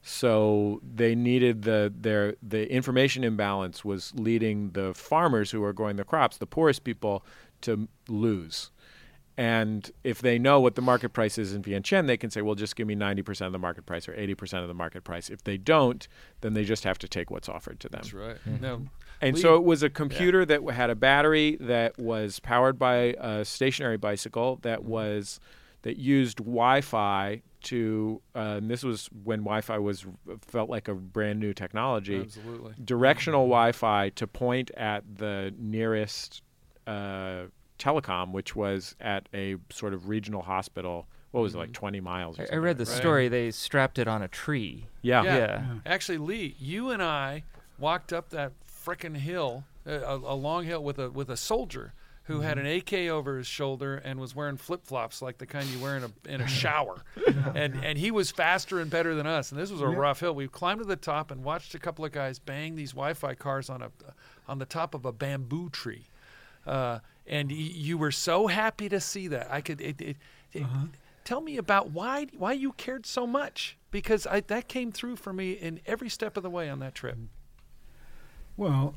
So they needed the their the information imbalance was leading the farmers who were growing the crops, the poorest people, to lose. And if they know what the market price is in Vientiane, they can say, well, just give me ninety percent of the market price or eighty percent of the market price. If they don't, then they just have to take what's offered to them. That's right. Now, And Lee- so it was a computer that had a battery that was powered by a stationary bicycle that was that used Wi-Fi to. Uh, and this was when Wi-Fi was felt like a brand new technology. Absolutely. Directional Wi-Fi to point at the nearest uh, telecom, which was at a sort of regional hospital. What was it, like twenty miles? Or I, I something read the like that. story. They strapped it on a tree. Yeah. Yeah. Yeah. Actually, Lee, you and I walked up that frickin' hill, uh, a, a long hill, with a with a soldier who had an A K over his shoulder and was wearing flip flops like the kind you wear in a in a shower, and and he was faster and better than us. And this was a rough hill. We climbed to the top and watched a couple of guys bang these Wi-Fi cars on a on the top of a bamboo tree, uh, and y- you were so happy to see that. I could. It, it, it, Tell me about why why you cared so much, because I, that came through for me in every step of the way on that trip. Well,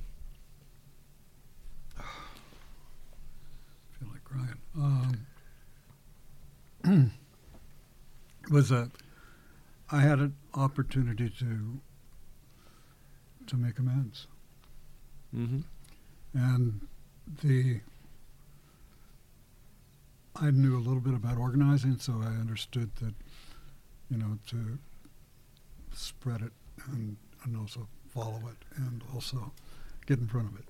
I feel like crying. Um, was a I had an opportunity to to make amends, Mm-hmm. and the I knew a little bit about organizing, so I understood that, you know, to spread it and, and also follow it and also get in front of it.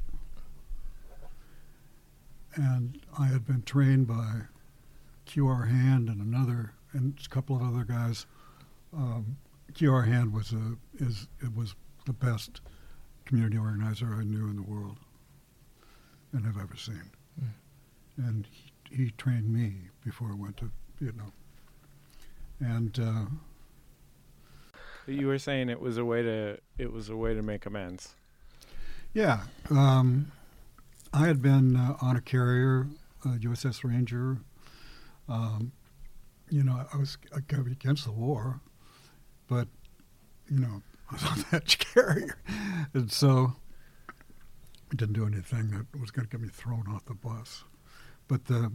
And I had been trained by Q R Hand and another and a couple of other guys. Um, Q R Hand was a is it was the best community organizer I knew in the world and have ever seen. Mm. And he, he trained me before I went to Vietnam. And uh, You were saying it was a way to it was a way to make amends. yeah, um, I had been uh, on a carrier, uh, U S S Ranger. Um, you know, I was against the war, but you know, I was on that carrier, and so I didn't do anything that was going to get me thrown off the bus. But the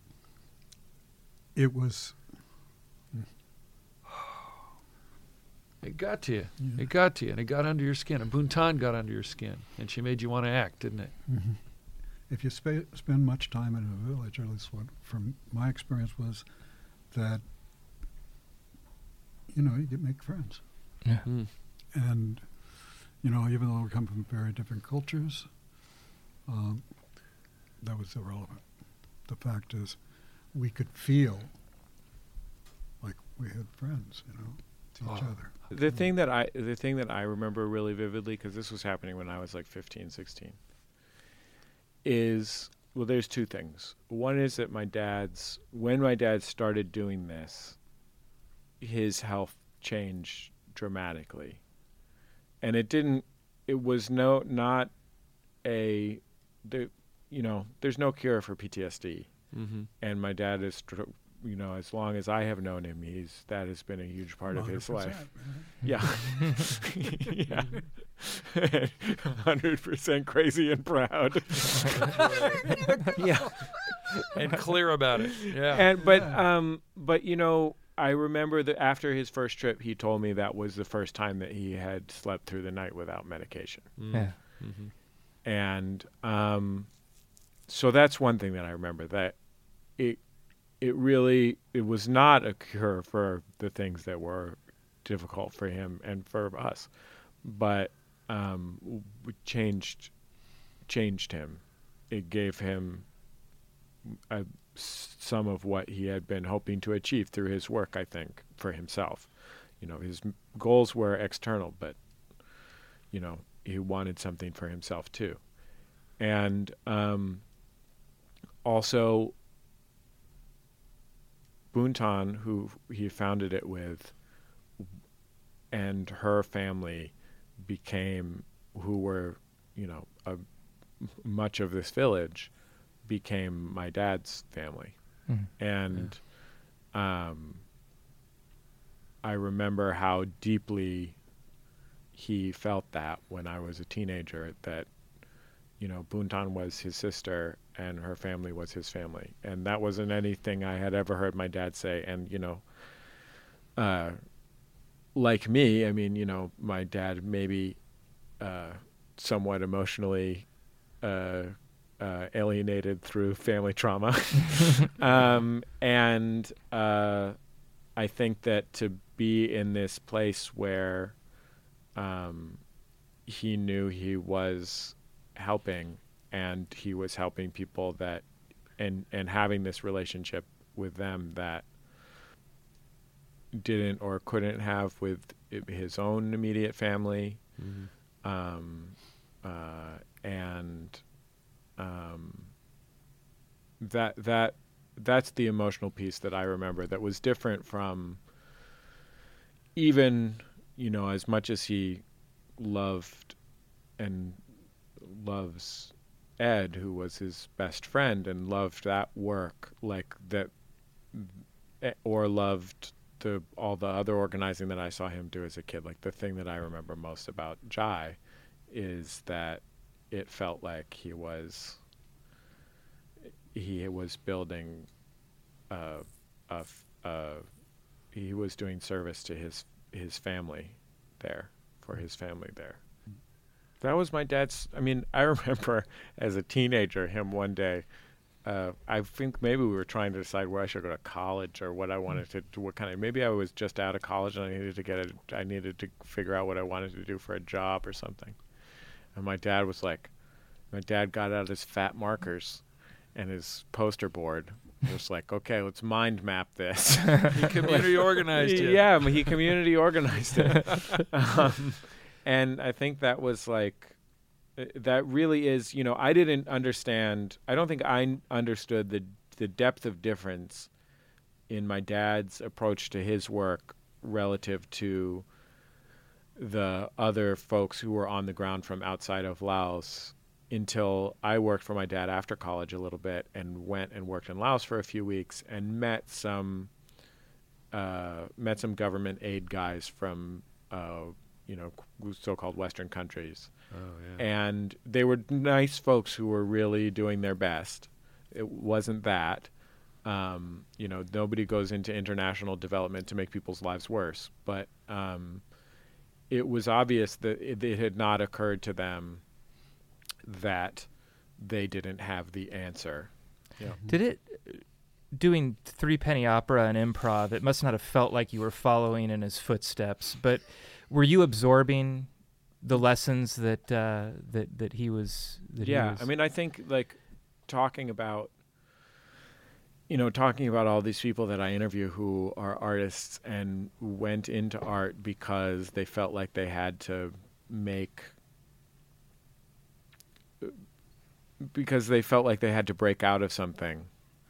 it was. It got to you. Yeah. It got to you, and it got under your skin. And Buntan got under your skin, and she made you want to act, didn't it? Mm-hmm. If you sp- spend much time in a village, or at least what from my experience was, that you know you get make friends, Yeah. Mm. and you know even though we come from very different cultures, um, that was irrelevant. The fact is, we could feel like we had friends, you know, to each Oh. other. The thing that I the thing that I remember really vividly, because this was happening when I was like fifteen, sixteen, is, well, there's two things. One is that my dad's, when my dad started doing this, his health changed dramatically. And it didn't, it was no, not a, the, you know, there's no cure for P T S D. Mm-hmm. And my dad is, str- you know, as long as I have known him, he's, that has been a huge part of his one hundred life. percent, man. Yeah. Yeah. one hundred percent crazy and proud. Yeah. And clear about it. Yeah. And but um but you know, I remember that after his first trip he told me that was the first time that he had slept through the night without medication. Mm. Yeah. Mm-hmm. And um so that's one thing that I remember, that it it really it was not a cure for the things that were difficult for him and for us, but um, w- changed changed him. It gave him a, some of what he had been hoping to achieve through his work, I think, for himself. You know, his m- goals were external, but you know, he wanted something for himself too. And um, also Buntan, who he founded it with, and her family became, who were, you know, a, much of this village became my dad's family. Mhm. And um, I remember how deeply he felt that when I was a teenager, that, you know, Buntan was his sister and her family was his family. And that wasn't anything I had ever heard my dad say. And, you know, uh, like me, I mean, you know, my dad maybe uh, somewhat emotionally uh, uh, alienated through family trauma. um, and uh, I think that to be in this place where um, he knew he was helping, and he was helping people that, and and having this relationship with them that didn't or couldn't have with his own immediate family, Mm-hmm. um, uh, and um, that that that's the emotional piece that I remember, that was different from, even, you know, as much as he loved and loves Ed, who was his best friend, and loved that work, like that, or loved the all the other organizing that I saw him do as a kid. Like, the thing that I remember most about Jai is that it felt like he was he was building a, a, a he was doing service to his his family there, for his family there. That was my dad's. I mean, I remember as a teenager him one day. Uh, I think maybe we were trying to decide where I should go to college or what I wanted to do. What kind of maybe I was just out of college and I needed to get a, I needed to figure out what I wanted to do for a job or something. And my dad was like, my dad got out his fat markers and his poster board. It was like, okay, let's mind map this. He community organized it. Yeah, he community organized it. um, and I think that was like, that really is, you know, I didn't understand, I don't think I understood the the depth of difference in my dad's approach to his work relative to the other folks who were on the ground from outside of Laos until I worked for my dad after college a little bit and went and worked in Laos for a few weeks and met some uh, met some government aid guys from uh, you know, so-called Western countries. Oh, yeah. And they were nice folks who were really doing their best. It wasn't that. Um, you know, nobody goes into international development to make people's lives worse. But um, it was obvious that it, it had not occurred to them that they didn't have the answer. Yeah. Did it, doing Three Penny Opera and improv, it must not have felt like you were following in his footsteps, but were you absorbing the lessons that uh, that that he was? That yeah, he was... I mean, I think like talking about, you know, talking about all these people that I interview who are artists and went into art because they felt like they had to make, because they felt like they had to break out of something.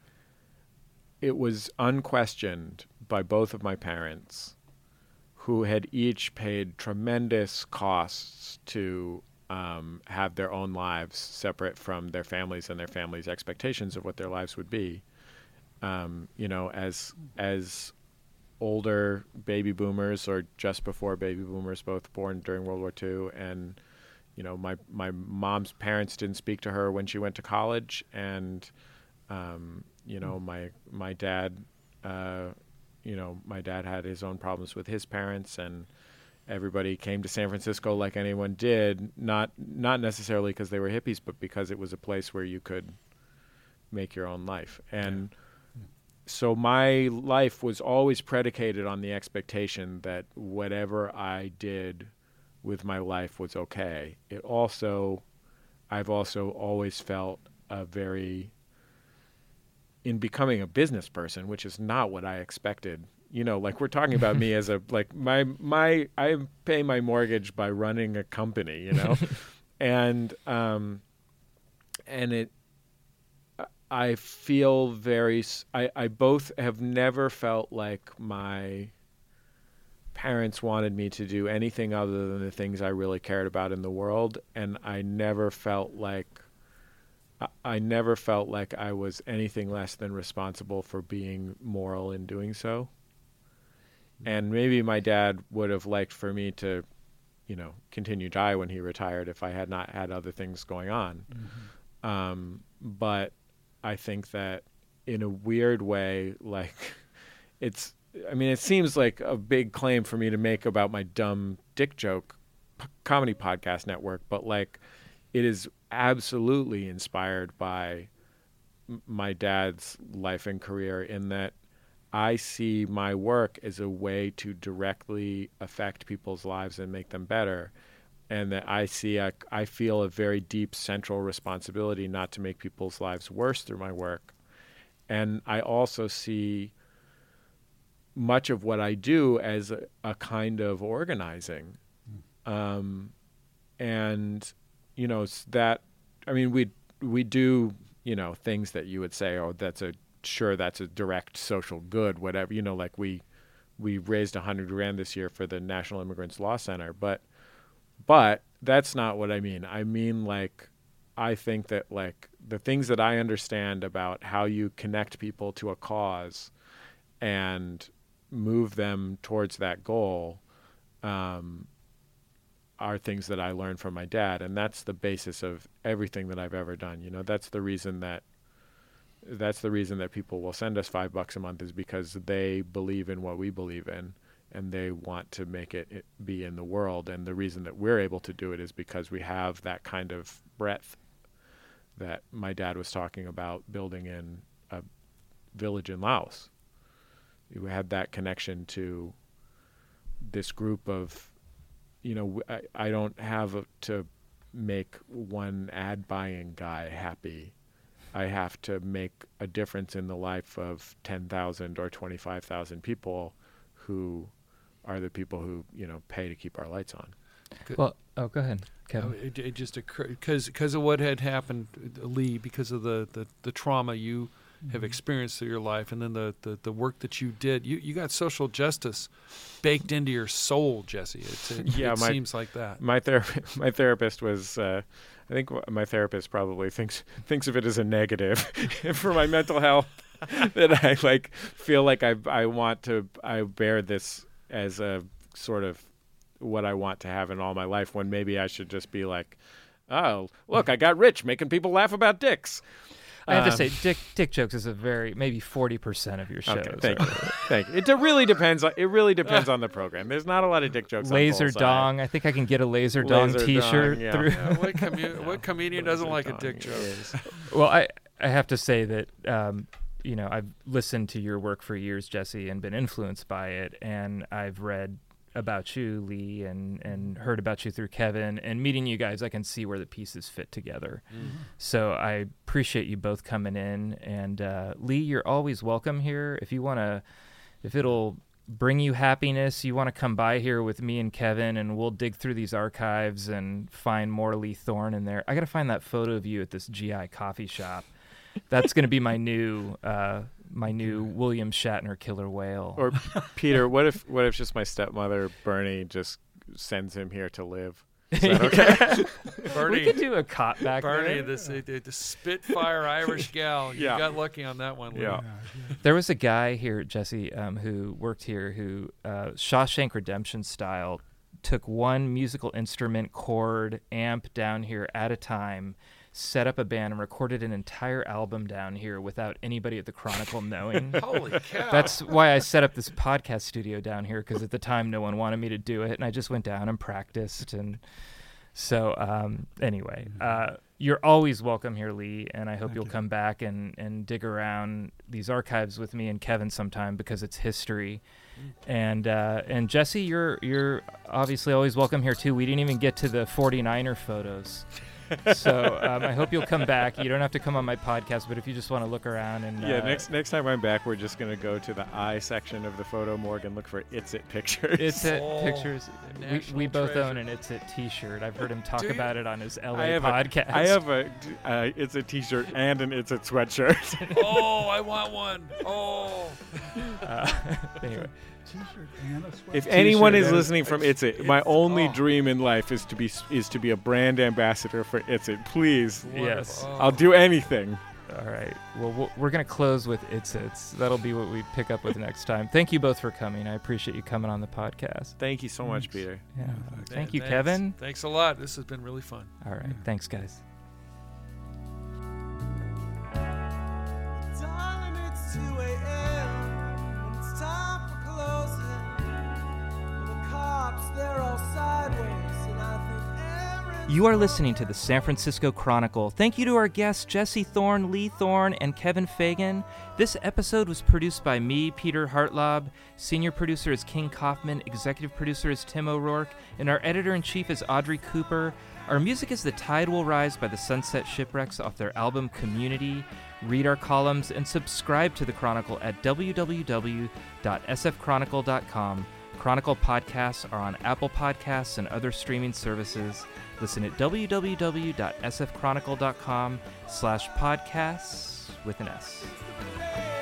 It was unquestioned by both of my parents, who had each paid tremendous costs to um, have their own lives separate from their families and their families' expectations of what their lives would be. Um, you know, as as older baby boomers or just before baby boomers, both born during World War Two, and you know, my my mom's parents didn't speak to her when she went to college, and um, you know, my my dad. Uh, You know, my dad had his own problems with his parents, and everybody came to San Francisco like anyone did, not not necessarily because they were hippies, but because it was a place where you could make your own life. And yeah. So my life was always predicated on the expectation that whatever I did with my life was okay. It also, I've also always felt a very, in becoming a business person, which is not what I expected. You know, like we're talking about me as a, like my, my, I pay my mortgage by running a company, you know, and, um, and it, I feel very, I, I both have never felt like my parents wanted me to do anything other than the things I really cared about in the world. And I never felt like, I never felt like I was anything less than responsible for being moral in doing so. And maybe my dad would have liked for me to, you know, continue to die when he retired if I had not had other things going on. Mm-hmm. Um, but I think that in a weird way, like it's, I mean, it seems like a big claim for me to make about my dumb dick joke p- comedy podcast network, but like it is absolutely inspired by m- my dad's life and career, in that I see my work as a way to directly affect people's lives and make them better. And that I see, a, I feel a very deep central responsibility not to make people's lives worse through my work. And I also see much of what I do as a, a kind of organizing. Mm. Um, and, you know, that, I mean, we we do, you know, things that you would say, oh, that's a, sure, that's a direct social good, whatever, you know, like we, we raised a hundred grand this year for the National Immigrants Law Center, but, but that's not what I mean. I mean, like, I think that like the things that I understand about how you connect people to a cause and move them towards that goal, um, are things that I learned from my dad, and that's the basis of everything that I've ever done. You know, that's the reason that that's the reason that people will send us five bucks a month, is because they believe in what we believe in, and they want to make it, it be in the world. And the reason that we're able to do it is because we have that kind of breadth that my dad was talking about building in a village in Laos. We had that connection to this group of, you know, I, I don't have a, to make one ad buying guy happy. I have to make a difference in the life of ten thousand or twenty-five thousand people who are the people who, you know, pay to keep our lights on. Well, oh, go ahead, Kevin. Oh, it, it just occurred because because of what had happened, Lee, because of the, the, the trauma you mm-hmm. have experienced through your life, and then the, the, the work that you did. You you got social justice baked into your soul, Jesse. It's, it yeah, it my, seems like that. My therapist, my therapist was. Uh, I think my therapist probably thinks thinks of it as a negative for my mental health. That I like feel like I I want to I bear this as a sort of what I want to have in all my life, when maybe I should just be like, oh, look, I got rich making people laugh about dicks. I have um, to say, dick dick jokes is a very maybe forty percent of your shows. Okay, thank you, thank you. It de- really depends. On, it really depends on the program. There's not a lot of dick jokes. Laser on dong. I think I can get a laser dong Laser T-shirt dong, yeah. through. Yeah, what, commu- what comedian doesn't like a dong dick joke? is- Well, I I have to say that um, you know, I've listened to your work for years, Jesse, and been influenced by it, and I've read about you, Lee, and, and heard about you through Kevin, and meeting you guys, I can see where the pieces fit together. Mm-hmm. So I appreciate you both coming in, and uh, Lee, you're always welcome here. If you want to, if it'll bring you happiness, you want to come by here with me and Kevin, and we'll dig through these archives and find more Lee Thorne in there. I got to find that photo of you at this G I coffee shop. That's going to be my new uh, my new William Shatner killer whale. Or Peter, what if what if just my stepmother Bernie just sends him here to live? Is that okay? Bernie, we could do a cot back Bernie, there. this uh, the Spitfire Irish gal. You Yeah. got lucky on that one, Lee. Yeah. There was a guy here, Jesse, um, who worked here who uh, Shawshank Redemption style took one musical instrument, chord, amp down here at a time, set up a band, and recorded an entire album down here without anybody at the Chronicle knowing. Holy cow. That's why I set up this podcast studio down here, because at the time no one wanted me to do it, and I just went down and practiced. And so um, anyway, uh, you're always welcome here, Lee, and I hope Thank you'll you. come back and, and dig around these archives with me and Kevin sometime, because it's history. And uh, and Jesse, you're you're obviously always welcome here too. We didn't even get to the forty-niner photos. So um, I hope you'll come back. You don't have to come on my podcast, but if you just want to look around and Yeah, uh, next next time I'm back, we're just gonna go to the I section of the photo morgue and look for It's It pictures. It's It Oh, pictures. We, national we both treasure. own an It's It T-shirt. I've heard him talk Do you? about it on his L A I have podcast. A, I have a uh, It's a T-shirt and an It's It sweatshirt. Oh, I want one. Oh. Uh, anyway, T-shirt and a sweater. If anyone is and- listening from It's It, my only oh. dream in life is to be is to be a brand ambassador for It's It. Please, yes. Oh. I'll do anything. All right. Well, we'll- we're going to close with It's It's. That'll be what we pick up with next time. Thank you both for coming. I appreciate you coming on the podcast. Thank you so much, Thanks. Peter. Yeah. thanks. Thank Man, you, thanks. Kevin. Thanks a lot. This has been really fun. All right. Yeah. Thanks, guys. Darling, it's two a.m. and it's time for closing. The cops, they're all sideways, and I think Aaron's You are listening to the San Francisco Chronicle. Thank you to our guests Jesse Thorne, Lee Thorne, and Kevin Fagan. This episode was produced by me, Peter Hartlaub. Senior producer is King Kaufman. Executive producer is Tim O'Rourke. And our editor-in-chief is Audrey Cooper. Our music is The Tide Will Rise by the Sunset Shipwrecks off their album Community. Read our columns and subscribe to the Chronicle at w w w dot s f chronicle dot com. Chronicle podcasts are on Apple Podcasts and other streaming services. Listen at w w w dot s f chronicle dot com slash podcasts with an S. the